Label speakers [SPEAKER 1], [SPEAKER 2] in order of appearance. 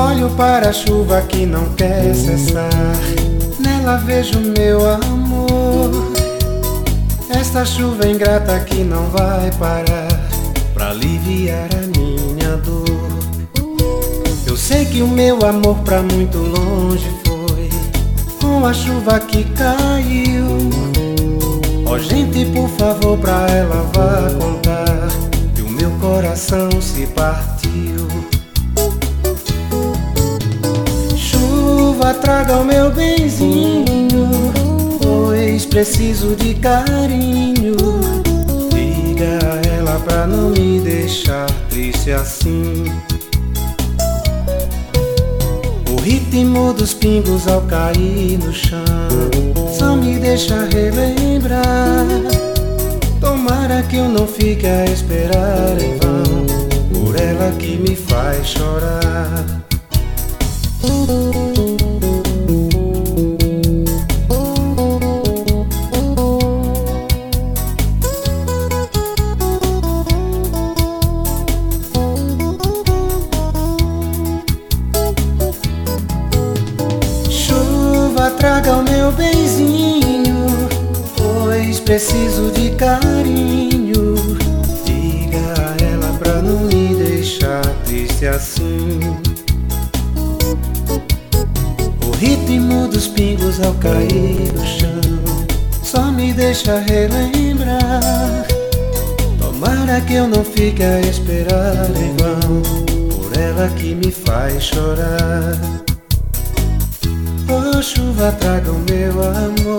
[SPEAKER 1] Olho para a chuva que não quer cessar, nela vejo meu amor. Esta chuva ingrata que não vai parar pra aliviar a minha dor. Eu sei que o meu amor pra muito longe foi com a chuva que caiu. Ó gente, por favor, pra ela vá contar que o meu coração se partiu. Chuva, traga o meu benzinho, pois preciso de carinho. Diga a ela pra não me deixar triste assim. O ritmo dos pingos ao cair no chão só me deixa relembrar. Tomara que eu não fique a esperar em vão por ela que me faz chorar. Chuva, traga o meu benzinho, pois preciso de carinho. Diga a ela pra não me deixar triste assim. O ritmo dos pingos ao cair no chão só me deixa relembrar. Tomara que eu não fique a esperar em vão por ela que me faz chorar. Oh chuva, traga o meu amor,